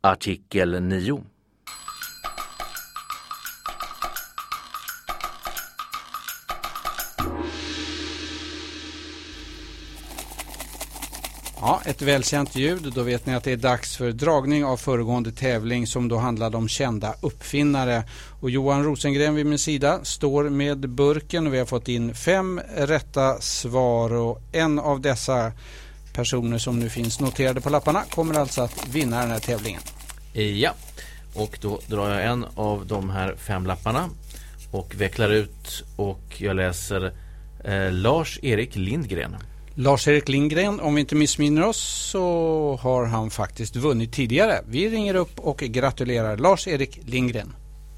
Artikel 9. Ja, ett välkänt ljud. Då vet ni att det är dags för dragning av föregående tävling som då handlade om kända uppfinnare. Och Johan Rosengren vid min sida står med burken och vi har fått in 5 rätta svar. Och en av dessa personer som nu finns noterade på lapparna kommer alltså att vinna den här tävlingen. Ja, och då drar jag en av de här 5 lapparna och vecklar ut och jag läser Lars-Erik Lindgren. Lars-Erik Lindgren, om vi inte missminner oss så har han faktiskt vunnit tidigare. Vi ringer upp och gratulerar Lars-Erik Lindgren.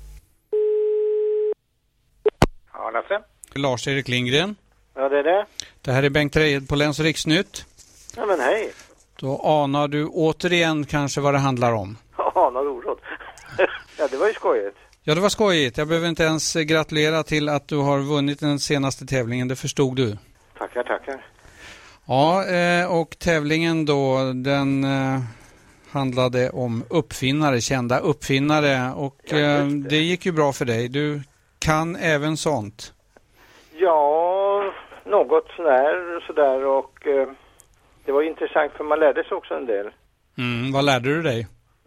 Ja, Lasse. Lars-Erik Lindgren. Ja, det är det. Det här är Bengt Reid på Läns Riksnytt. Ja, men hej. Då anar du återigen kanske vad det handlar om. Ja, något orot. Ja, det var ju skojigt. Ja, det var skojigt. Jag behöver inte ens gratulera till att du har vunnit den senaste tävlingen. Det förstod du. Tackar. Ja, och tävlingen då, den handlade om uppfinnare, kända uppfinnare. Och det gick ju bra för dig. Du kan även sånt. Ja, något sådär och det var intressant för man lärde sig också en del. Vad lärde du dig?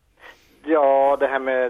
Ja, det här med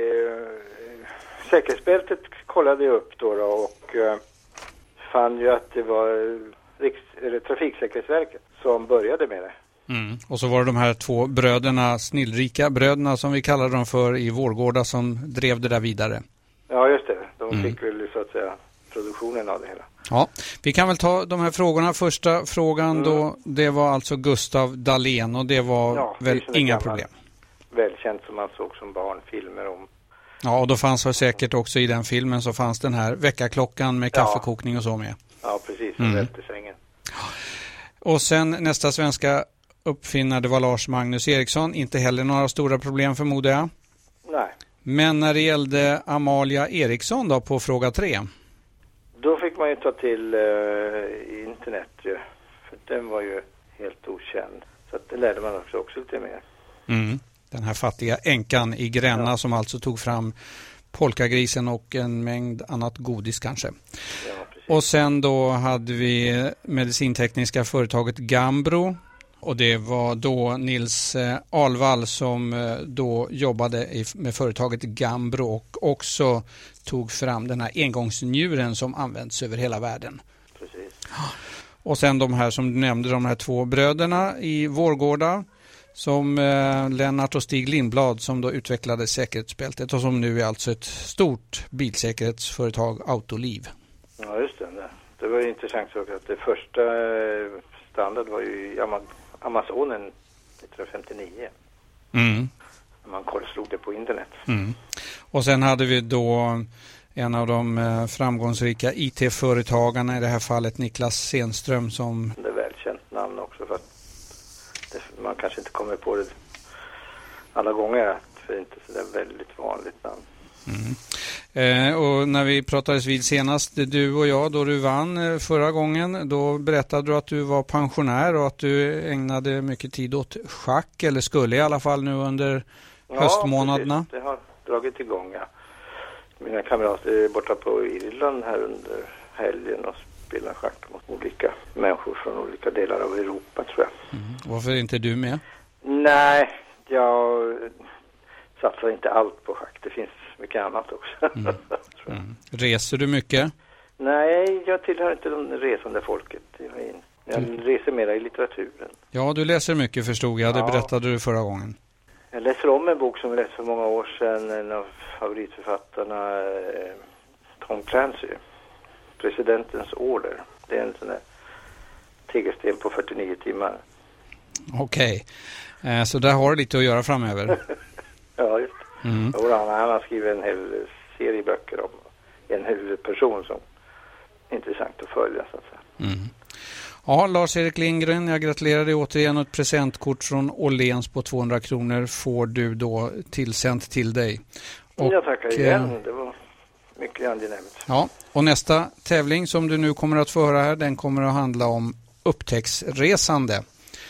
säkerhetsbältet kollade jag upp då och fann ju att det var Trafiksäkerhetsverket som började med det. Och så var det de här 2 bröderna, snillrika bröderna som vi kallar dem för i Vårgårda som drev det där vidare. Ja, just det. De fick väl så att säga produktionen av det hela. Ja, vi kan väl ta de här frågorna. Första frågan då, det var alltså Gustav Dalén och det var väl inga problem. Välkänt som man såg som barn, filmer om. Ja, och då fanns det säkert också i den filmen så fanns den här väckarklockan med kaffekokning och så med. Ja, precis. Vältesängen. Och sen nästa svenska uppfinnare, det var Lars Magnus Eriksson. Inte heller några stora problem förmodar jag. Nej. Men när det gällde Amalia Eriksson då på fråga 3. Då fick man ju ta till internet ju. För den var ju helt okänd. Så att det lärde man också lite mer. Den här fattiga änkan i Gränna som alltså tog fram polkagrisen och en mängd annat godis kanske. Ja, precis. Och sen då hade vi medicintekniska företaget Gambro. Och det var då Nils Alvall som då jobbade med företaget Gambro och också tog fram den här engångsnjuren som används över hela världen. Precis. Och sen de här som du nämnde, de här 2 bröderna i Vårgårda som Lennart och Stig Lindblad som då utvecklade säkerhetsbältet och som nu är alltså ett stort bilsäkerhetsföretag, Autoliv. Ja, just det. Det var ju intressant så att det första standard var ju Amazonen 1959. När man slog det på internet. Och sen hade vi då en av de framgångsrika IT-företagarna, i det här fallet Niklas Zenström som... Det är välkänt namn också för att man kanske inte kommer på det alla gånger, för det är inte så där väldigt vanligt namn. Och när vi pratades vid senast, du och jag, då du vann förra gången, då berättade du att du var pensionär och att du ägnade mycket tid åt schack, eller skulle i alla fall nu under höstmånaderna. Ja, det har dragit igång. Ja. Mina kamrater är borta på Irland här under helgen och spelar schack mot olika människor från olika delar av Europa, tror jag. Varför är inte du med? Nej, jag satsar inte allt på schack. Det finns mycket annat också. Reser du mycket? Nej, jag tillhör inte de resande folket. Jag reser mera i litteraturen. Ja, du läser mycket förstod jag. Det berättade du förra gången. Jag läser om en bok som jag läste för många år sedan. En av favoritförfattarna, Tom Clancy. Presidentens order. Det är en sån där tegelsten på 49 timmar. Okej. Så där har du lite att göra framöver. Ja, just det. Han har skrivit en hel serie böcker om en huvudperson som är intressant att följa, så att säga. Ja, Lars-Erik Lindgren, jag gratulerar dig återigen. Ett presentkort från Åhléns på 200 kronor får du då tillsänt till dig. Och, jag tackar igen, det var mycket angenämt. Ja, och nästa tävling som du nu kommer att få höra här, den kommer att handla om upptäcktsresande.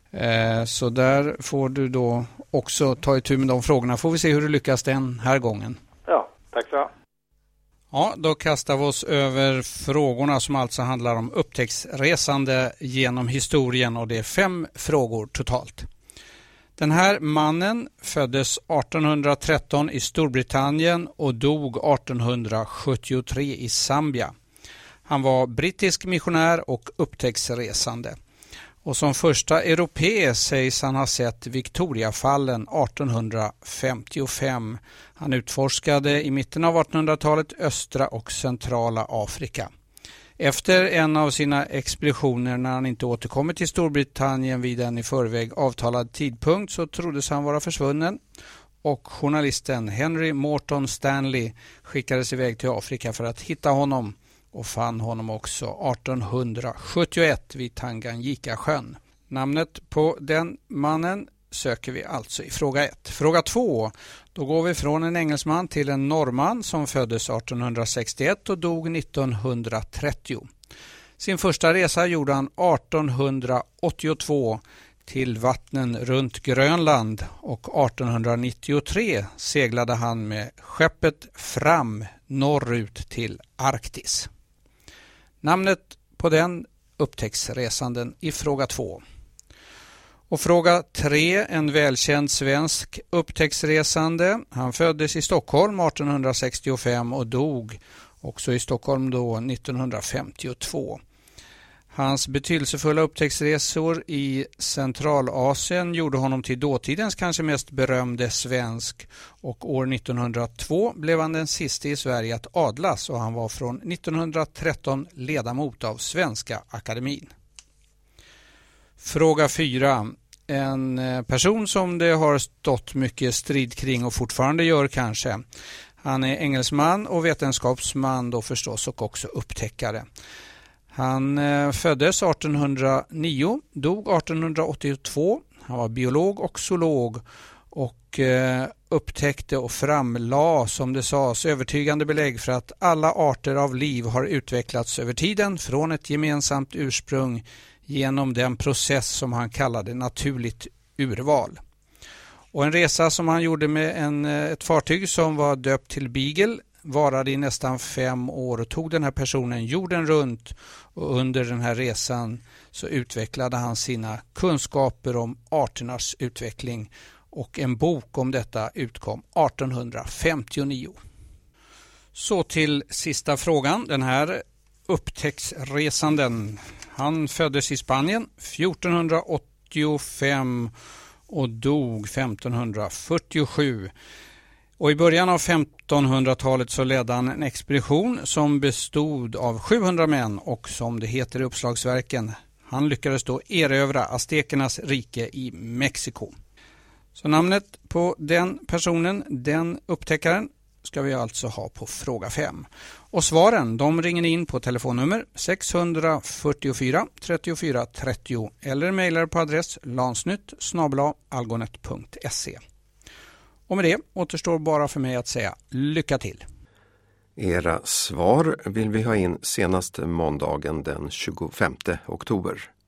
Så där får du då också ta itu med de frågorna. Får vi se hur du lyckas den här gången. Ja, tack så mycket. Ja, då kastar vi oss över frågorna som alltså handlar om upptäcktsresande genom historien, och det är 5 frågor totalt. Den här mannen föddes 1813 i Storbritannien och dog 1873 i Zambia. Han var brittisk missionär och upptäcktsresande. Och som första europé sägs han ha sett Victoriafallen 1855. Han utforskade i mitten av 1800-talet östra och centrala Afrika. Efter en av sina expeditioner, när han inte återkommit till Storbritannien vid en i förväg avtalad tidpunkt, så troddes han vara försvunnen. Och journalisten Henry Morton Stanley skickades iväg till Afrika för att hitta honom. Och fann honom också 1871 vid Tanganyika-sjön. Namnet på den mannen söker vi alltså i fråga 1. Fråga 2. Då går vi från en engelsman till en norrman som föddes 1861 och dog 1930. Sin första resa gjorde han 1882 till vattnen runt Grönland, och 1893 seglade han med skeppet Fram norrut till Arktis. Namnet på den upptäcktsresanden i fråga 2. Och fråga 3, en välkänd svensk upptäcktsresande. Han föddes i Stockholm 1865 och dog också i Stockholm då 1952. Hans betydelsefulla upptäcktsresor i Centralasien gjorde honom till dåtidens kanske mest berömde svensk, och år 1902 blev han den sista i Sverige att adlas, och han var från 1913 ledamot av Svenska Akademin. Fråga 4. En person som det har stått mycket strid kring och fortfarande gör kanske. Han är engelsman och vetenskapsman då förstås, och också upptäckare. Han föddes 1809, dog 1882. Han var biolog och zoolog och upptäckte och framlade, som det sades, övertygande belägg för att alla arter av liv har utvecklats över tiden från ett gemensamt ursprung genom den process som han kallade naturligt urval. Och en resa som han gjorde med ett fartyg som var döpt till Beagle varade i nästan 5 år och tog den här personen jorden runt, och under den här resan så utvecklade han sina kunskaper om arternas utveckling, och en bok om detta utkom 1859. Så till sista frågan. Den här upptäcktsresanden, han föddes i Spanien 1485 och dog 1547. Och i början av 1500-talet så ledde han en expedition som bestod av 700 män, och som det heter i uppslagsverken, han lyckades då erövra aztekernas rike i Mexiko. Så namnet på den personen, den upptäckaren, ska vi alltså ha på fråga 5. Och svaren, de ringer in på telefonnummer 644 34 30 eller mejlar på adress lansnytt@algonet.se. Och med det återstår bara för mig att säga lycka till. Era svar vill vi ha in senast måndagen den 25 oktober.